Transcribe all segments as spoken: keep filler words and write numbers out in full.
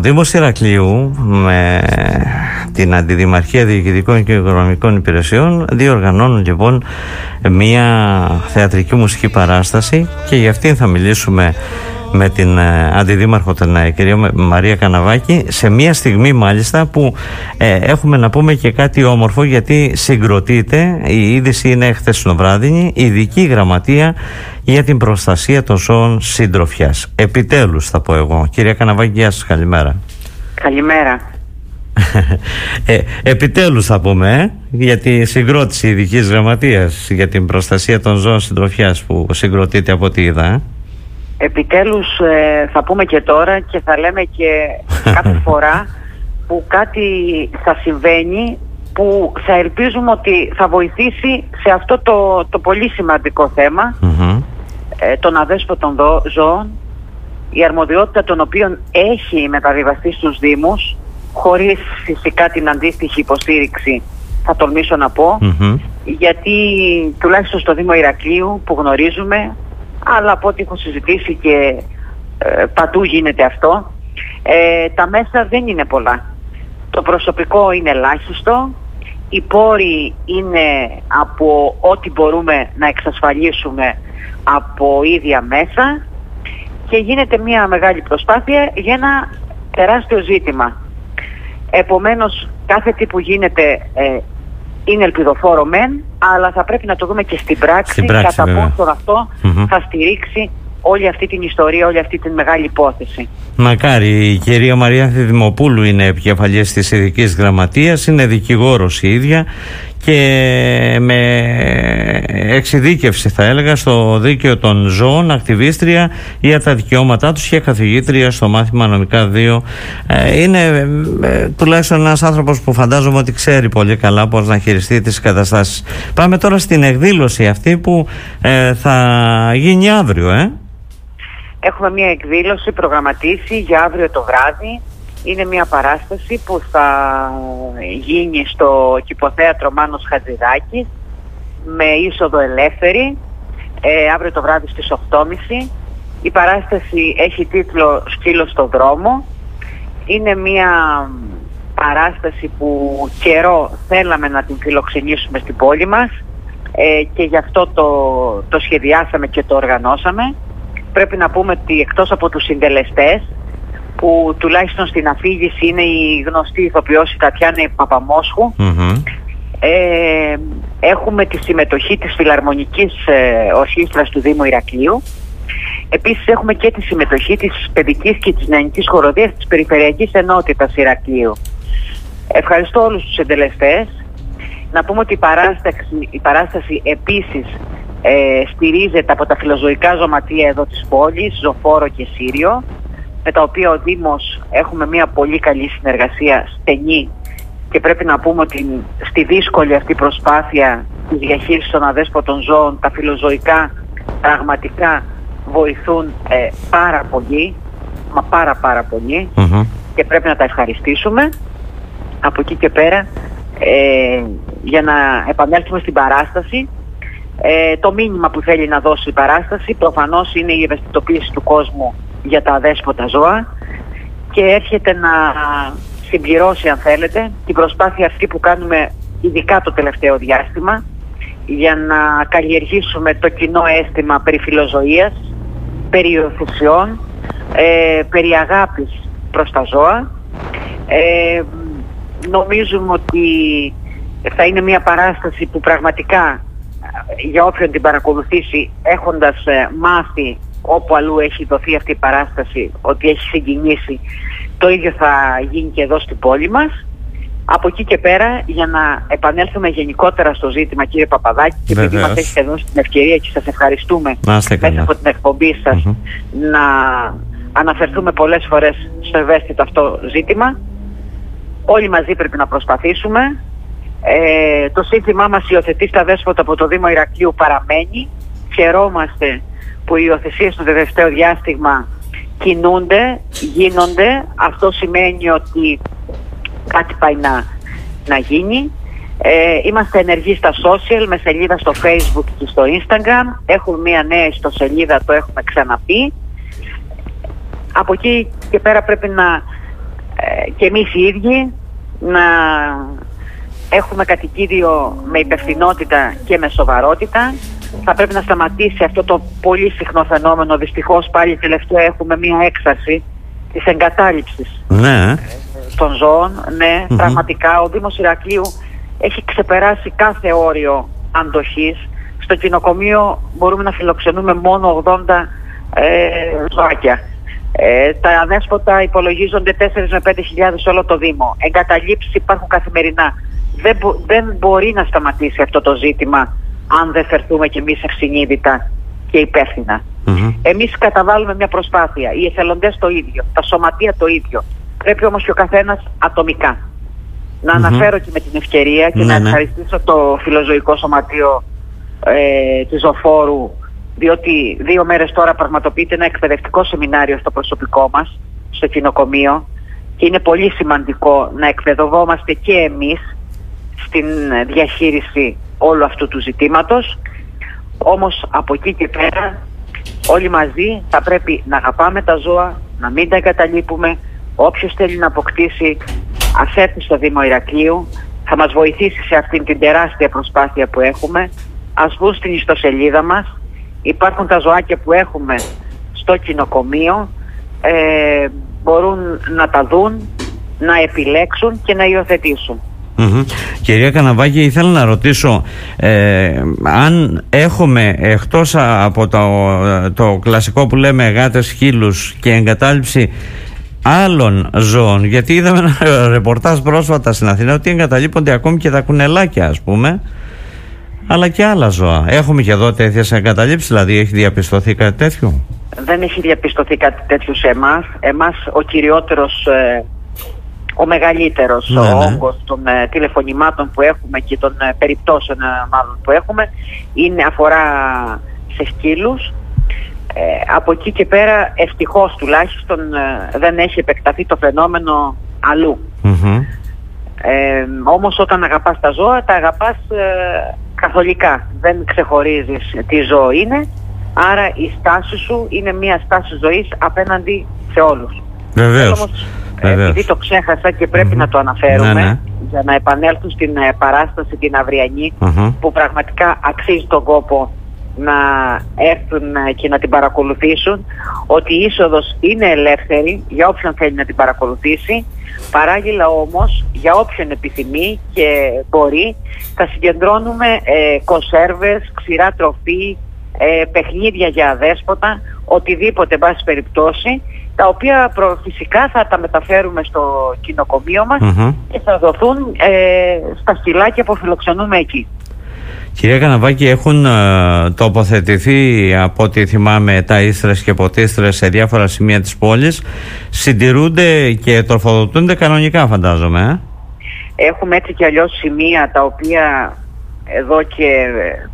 Δήμος Ηρακλείου με την Αντιδημαρχία Διοικητικών και Οικονομικών Υπηρεσιών διοργανώνουν λοιπόν μια θεατρική μουσική παράσταση και για αυτήν θα μιλήσουμε με την Αντιδήμαρχο, την κυρία Μαρία Καναβάκη, σε μια στιγμή μάλιστα που ε, έχουμε να πούμε και κάτι όμορφο, γιατί συγκροτείται, η είδηση είναι χθεσινοβράδινη, ειδική γραμματεία για την προστασία των ζώων συντροφιάς. Επιτέλους θα πω εγώ. Κυρία Καναβάκη, γεια σας, καλημέρα. Καλημέρα. ε, επιτέλους θα πούμε, ε, για τη συγκρότηση ειδικής γραμματείας για την προστασία των ζώων συντροφιάς που συγκροτείται από ό,τι είδα. Ε. Επιτέλους ε, θα πούμε και τώρα και θα λέμε και κάθε φορά που κάτι θα συμβαίνει που θα ελπίζουμε ότι θα βοηθήσει σε αυτό το, το πολύ σημαντικό θέμα mm-hmm. ε, των αδέσποτων ζώων, η αρμοδιότητα των οποίων έχει μεταβιβαστεί στους Δήμους, χωρίς φυσικά την αντίστοιχη υποστήριξη, θα τολμήσω να πω, mm-hmm. γιατί τουλάχιστον στο Δήμο Ηρακλείου που γνωρίζουμε, αλλά από ό,τι έχω συζητήσει και ε, παντού γίνεται αυτό, ε, τα μέσα δεν είναι πολλά. Το προσωπικό είναι ελάχιστο, οι πόροι είναι από ό,τι μπορούμε να εξασφαλίσουμε από ίδια μέσα και γίνεται μια μεγάλη προσπάθεια για ένα τεράστιο ζήτημα. Επομένως κάθε τι που γίνεται ε, είναι ελπιδοφόρο μεν, αλλά θα πρέπει να το δούμε και στην πράξη, στην πράξη κατά πόσο αυτό mm-hmm. θα στηρίξει όλη αυτή την ιστορία, όλη αυτή την μεγάλη υπόθεση. Μακάρι. Η κυρία Μαρία Δημοπούλου είναι επικεφαλής της ειδικής γραμματείας, είναι δικηγόρος η ίδια και με εξειδίκευση θα έλεγα στο δίκαιο των ζώων, ακτιβίστρια για τα δικαιώματά τους και καθηγήτρια στο μάθημα νομικά δύο. Είναι ε, τουλάχιστον ένας άνθρωπος που φαντάζομαι ότι ξέρει πολύ καλά πώς να χειριστεί τις καταστάσεις. Πάμε τώρα στην εκδήλωση αυτή που ε, θα γίνει αύριο. Ε? Έχουμε μια εκδήλωση προγραμματίσει για αύριο το βράδυ. Είναι μια παράσταση που θα γίνει στο Κηποθέατρο Μάνος Χατζηδάκης με είσοδο ελεύθερη ε, αύριο το βράδυ στις οκτώ και μισή. Η παράσταση έχει τίτλο «Σκύλο στο δρόμο». Είναι μια παράσταση που καιρό θέλαμε να την φιλοξενήσουμε στην πόλη μας ε, και γι' αυτό το, το σχεδιάσαμε και το οργανώσαμε. Πρέπει να πούμε ότι εκτός από τους συντελεστές, που τουλάχιστον στην αφήγηση είναι η γνωστή ηθοποιός η Τατιάνα Παπαμόσχου, mm-hmm. ε, έχουμε τη συμμετοχή της Φιλαρμονικής ε, Ορχήστρας του Δήμου Ηρακλείου. Επίσης έχουμε και τη συμμετοχή της Παιδικής και της Νεανικής Χοροδίας της Περιφερειακής Ενότητας Ηρακλείου. Ευχαριστώ όλους τους συντελεστές. Να πούμε ότι η παράσταση, η παράσταση επίσης ε, στηρίζεται από τα φιλοζωικά ζωματεία εδώ της πόλης, Ζωφόρο και Σύριο, με τα οποία ο Δήμος έχουμε μια πολύ καλή συνεργασία, στενή, και πρέπει να πούμε ότι στη δύσκολη αυτή προσπάθεια της διαχείρισης των αδέσποτων ζώων τα φιλοζωικά πραγματικά βοηθούν ε, πάρα πολύ, μα πάρα πάρα πολύ mm-hmm. και πρέπει να τα ευχαριστήσουμε. Από εκεί και πέρα ε, για να επανέλθουμε στην παράσταση, ε, το μήνυμα που θέλει να δώσει η παράσταση προφανώς είναι η ευαισθητοποίηση του κόσμου για τα αδέσποτα ζώα και έρχεται να συμπληρώσει, αν θέλετε, την προσπάθεια αυτή που κάνουμε ειδικά το τελευταίο διάστημα για να καλλιεργήσουμε το κοινό αίσθημα περί φιλοζωίας, περί υιοθεσιών, ε, περί αγάπης προς τα ζώα. Ε, νομίζουμε ότι θα είναι μια παράσταση που πραγματικά για όποιον την παρακολουθήσει, έχοντας ε, μάθει όπου αλλού έχει δοθεί αυτή η παράσταση ότι έχει συγκινήσει, το ίδιο θα γίνει και εδώ στην πόλη μας. Από εκεί και πέρα, για να επανέλθουμε γενικότερα στο ζήτημα, κύριε Παπαδάκη, και επειδή μας έχετε δώσει την ευκαιρία και σας ευχαριστούμε μέσα από την εκπομπή σας mm-hmm. να αναφερθούμε πολλές φορές στο ευαίσθητο αυτό ζήτημα, όλοι μαζί πρέπει να προσπαθήσουμε. Ε, το σύνθημά μας «Υιοθετεί στα δέσποτα» από το Δήμο Ηρακλείου παραμένει. Χαιρόμαστε που οι υιοθεσίες στο τελευταίο διάστημα κινούνται, γίνονται. Αυτό σημαίνει ότι κάτι πάει να, να γίνει. Ε, είμαστε ενεργοί στα social, με σελίδα στο Facebook και στο Instagram. Έχουμε μια νέα ιστοσελίδα, το έχουμε ξαναπεί. Από εκεί και πέρα πρέπει να ε, και εμείς οι ίδιοι να έχουμε κατοικίδιο με υπευθυνότητα και με σοβαρότητα. Θα πρέπει να σταματήσει αυτό το πολύ συχνό φαινόμενο. Δυστυχώς πάλι τελευταία έχουμε μία έξαρση της εγκατάλειψης ναι. των ζώων. Ναι, mm-hmm. πραγματικά ο Δήμος Ηρακλείου έχει ξεπεράσει κάθε όριο αντοχής. Στο κοινοκομείο μπορούμε να φιλοξενούμε μόνο ογδόντα ε, ζωάκια. Ε, τα αδέσποτα υπολογίζονται τέσσερις με πέντε χιλιάδες σε όλο το Δήμο. Εγκαταλείψεις υπάρχουν καθημερινά. Δεν, μπο, δεν μπορεί να σταματήσει αυτό το ζήτημα αν δεν φερθούμε κι εμείς ευσυνείδητα και υπεύθυνα. Mm-hmm. Εμείς καταβάλουμε μια προσπάθεια, οι εθελοντές το ίδιο, τα σωματεία το ίδιο. Πρέπει όμως και ο καθένας ατομικά. Να mm-hmm. αναφέρω και με την ευκαιρία και mm-hmm. να ευχαριστήσω το Φιλοζωικό Σωματείο ε, της Ζωφόρου, διότι δύο μέρες τώρα πραγματοποιείται ένα εκπαιδευτικό σεμινάριο στο προσωπικό μας, στο κοινοκομείο, και είναι πολύ σημαντικό να εκπαιδευόμαστε και εμείς στην διαχείριση όλου αυτού του ζητήματος. Όμως από εκεί και πέρα όλοι μαζί θα πρέπει να αγαπάμε τα ζώα, να μην τα εγκαταλείπουμε. Όποιος θέλει να αποκτήσει, ας έρθει στο Δήμο Ηρακλείου, θα μας βοηθήσει σε αυτήν την τεράστια προσπάθεια που έχουμε. Ας βγουν στην ιστοσελίδα μας, υπάρχουν τα ζωάκια που έχουμε στο κοινοκομείο, ε, μπορούν να τα δουν, να επιλέξουν και να υιοθετήσουν. Mm-hmm. Κυρία Καναβάκη, ήθελα να ρωτήσω ε, αν έχουμε εκτός από το, το κλασικό που λέμε γάτες, σκύλους και εγκατάλειψη άλλων ζώων, γιατί είδαμε ένα ρεπορτάζ πρόσφατα στην Αθήνα ότι εγκαταλείπονται ακόμη και τα κουνελάκια, ας πούμε, αλλά και άλλα ζώα. Έχουμε και εδώ τέτοιες εγκαταλείψεις, δηλαδή έχει διαπιστωθεί κάτι τέτοιο? Δεν έχει διαπιστωθεί κάτι τέτοιο σε εμάς. Εμάς ο κυριότερος, ε, ο μεγαλύτερος ναι, ο όγκος ναι. των ε, τηλεφωνημάτων που έχουμε και των ε, περιπτώσεων ε, μάλλον που έχουμε είναι αφορά σε σκύλους. Ε, από εκεί και πέρα ευτυχώς τουλάχιστον ε, δεν έχει επεκταθεί το φαινόμενο αλλού. Mm-hmm. Ε, όμως όταν αγαπάς τα ζώα, τα αγαπάς ε, καθολικά. Δεν ξεχωρίζεις τι ζώο είναι. Άρα η στάση σου είναι μια στάση ζωής απέναντι σε όλους. Βεβαίως. Όμως, επειδή το ξέχασα και πρέπει mm-hmm. να το αναφέρουμε, ναι, ναι. για να επανέλθουν στην ε, παράσταση την αυριανή, mm-hmm. που πραγματικά αξίζει τον κόπο να έρθουν και να την παρακολουθήσουν, ότι η είσοδος είναι ελεύθερη για όποιον θέλει να την παρακολουθήσει. Παράλληλα όμως, για όποιον επιθυμεί και μπορεί, θα συγκεντρώνουμε ε, κονσέρβες, ξηρά τροφή, ε, παιχνίδια για αδέσποτα, οτιδήποτε εν πάση περιπτώσει, τα οποία προ, φυσικά θα τα μεταφέρουμε στο κοινοκομείο μας mm-hmm. και θα δοθούν ε, στα σκυλάκια που φιλοξενούμε εκεί. Κυρία Καναβάκη, έχουν ε, τοποθετηθεί από ό,τι θυμάμαι τα ίστρες και ποτίστρες σε διάφορα σημεία της πόλης. Συντηρούνται και τροφοδοτούνται κανονικά, φαντάζομαι. Ε? Έχουμε έτσι κι αλλιώς σημεία τα οποία εδώ και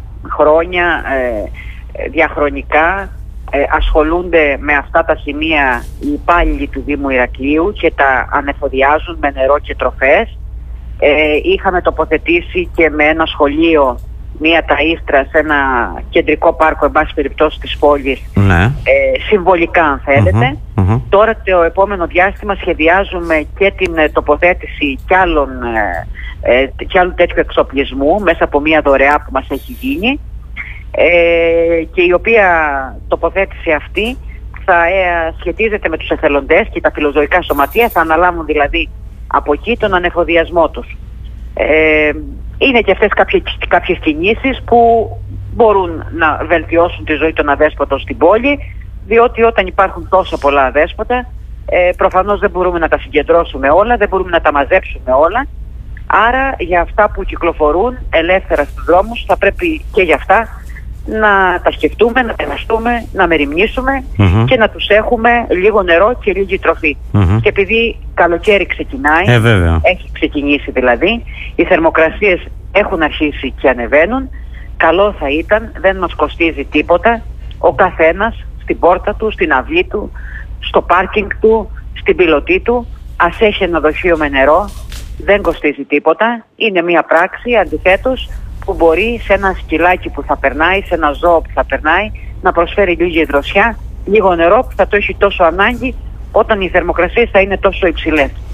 χρόνια ε, διαχρονικά ε, ασχολούνται με αυτά τα σημεία οι υπάλληλοι του Δήμου Ηρακλείου και τα ανεφοδιάζουν με νερό και τροφές. Ε, είχαμε τοποθετήσει και με ένα σχολείο μία ταΐστρα σε ένα κεντρικό πάρκο, εν πάση περιπτώσει, της πόλης, ναι. ε, συμβολικά αν θέλετε. Mm-hmm, mm-hmm. Τώρα το επόμενο διάστημα σχεδιάζουμε και την ε, τοποθέτηση κι, άλλων, ε, ε, κι άλλου τέτοιου εξοπλισμού μέσα από μία δωρεά που μας έχει γίνει, ε, και η οποία τοποθέτηση αυτή θα ε, σχετίζεται με τους εθελοντές και τα φιλοζωικά σωματεία, θα αναλάβουν δηλαδή από εκεί τον ανεφοδιασμό τους. Ε, είναι και αυτές κάποιες, κάποιες κινήσεις που μπορούν να βελτιώσουν τη ζωή των αδέσποτων στην πόλη, διότι όταν υπάρχουν τόσο πολλά αδέσποτα, ε, προφανώς δεν μπορούμε να τα συγκεντρώσουμε όλα, δεν μπορούμε να τα μαζέψουμε όλα. Άρα για αυτά που κυκλοφορούν ελεύθερα στους δρόμους θα πρέπει και για αυτά να τα σκεφτούμε, να περαστούμε, να μεριμνήσουμε mm-hmm. και να τους έχουμε λίγο νερό και λίγη τροφή. Mm-hmm. Και επειδή καλοκαίρι ξεκινάει, ε, έχει ξεκινήσει δηλαδή, οι θερμοκρασίες έχουν αρχίσει και ανεβαίνουν, καλό θα ήταν, δεν μας κοστίζει τίποτα, ο καθένας στην πόρτα του, στην αυλή του, στο πάρκινγκ του, στην πιλωτή του, ας έχει ένα δοχείο με νερό, δεν κοστίζει τίποτα, είναι μια πράξη αντιθέτως που μπορεί σε ένα σκυλάκι που θα περνάει, σε ένα ζώο που θα περνάει, να προσφέρει λίγη δροσιά, λίγο νερό που θα το έχει τόσο ανάγκη όταν οι θερμοκρασίες θα είναι τόσο υψηλές.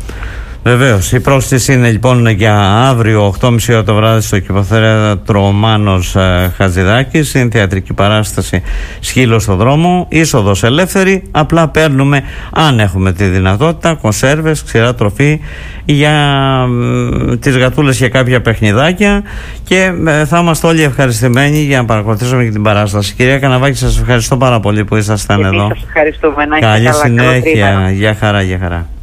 Βεβαίως, η πρόσκληση είναι λοιπόν για αύριο οκτώ και μισή ώρα το βράδυ στο Κηποθέατρο Μάνος ε, Χατζηδάκης. Είναι θεατρική παράσταση Σκύλο στο δρόμο, είσοδος ελεύθερη. Απλά παίρνουμε, αν έχουμε τη δυνατότητα, κονσέρβες, ξηρά τροφή για ε, τις γατούλες και κάποια παιχνιδάκια, και ε, θα είμαστε όλοι ευχαριστημένοι για να παρακολουθήσουμε και την παράσταση. Κυρία Καναβάκη, σας ευχαριστώ πάρα πολύ που ήσασταν εδώ. Εμείς σας ευχαριστούμε. Να Καλή καλά, συνέχεια. Γεια χαρά, γεια χαρά.